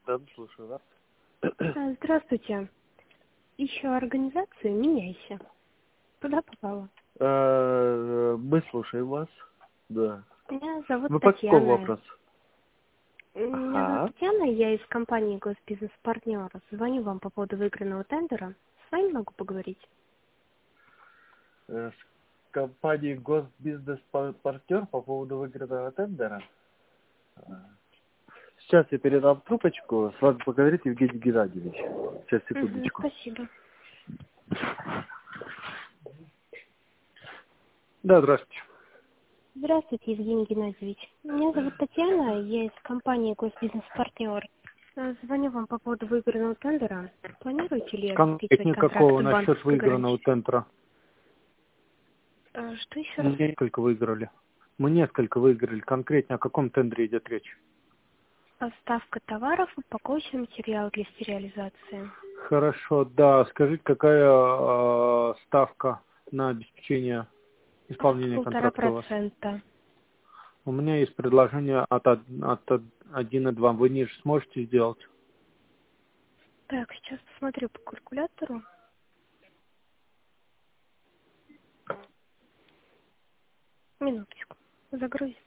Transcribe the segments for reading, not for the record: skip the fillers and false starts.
Да, слушаю вас. Здравствуйте. Ищу организацию «Меняйся». Куда попала? Мы слушаем вас. Да. Меня зовут Вы по какому Татьяна. вопросу? Меня зовут Ага. Татьяна, я из компании «Госбизнес-партнер». Звоню вам по поводу выигранного тендера. С вами могу поговорить? С компанией Госбизнес-партнер по поводу выигранного тендера. Сейчас я передам трубочку. С вами поговорит Евгений Геннадьевич. Сейчас, секундочку. Спасибо. Да, здравствуйте. Здравствуйте, Евгений Геннадьевич. Меня зовут Татьяна, я из компании «Госбизнес-партнер». Звоню вам по поводу выигранного тендера. Планируете ли подписывать Конкретно контракт какого с насчет банковской выигранного гарантией? тендера? Что еще Мы раз? несколько выиграли. Мы несколько выиграли. Конкретно о каком тендере идет речь? Поставка товаров, упаковочный материал для стерилизации. Хорошо, да. Скажите, какая ставка на обеспечение исполнения контракта у вас? 1,5%. У меня есть предложение от 1,2. Вы ниже сможете сделать? Так, сейчас посмотрю по калькулятору. Минуточку. Загрузится.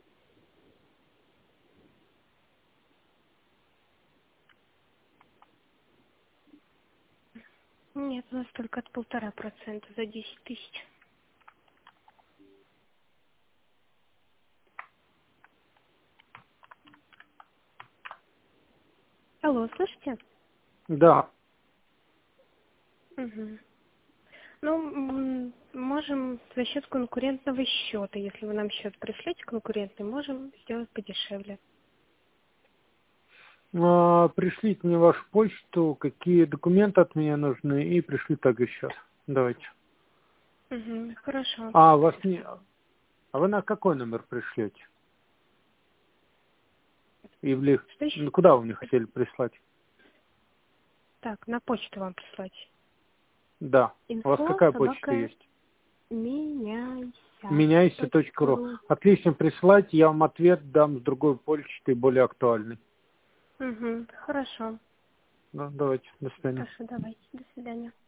Нет, у нас только от 1,5% за 10 тысяч. Алло, слышите? Да. Угу. Ну, можем за счет конкурентного счета. Если вы нам счет пришлете конкурентный, можем сделать подешевле. Пришлите мне вашу почту, какие документы от меня нужны, и пришли также счет. Давайте. Угу, хорошо. А вы на какой номер пришлете? Или Что еще? куда вы мне хотели прислать? Так, на почту вам прислать. Да. У вас Инфо какая почта собака есть? меняйся. Меняйся.ру. Отлично, присылайте, я вам ответ дам с другой почты, более актуальный. Угу, хорошо. Ну, давайте, до свидания. Хорошо, давайте. До свидания.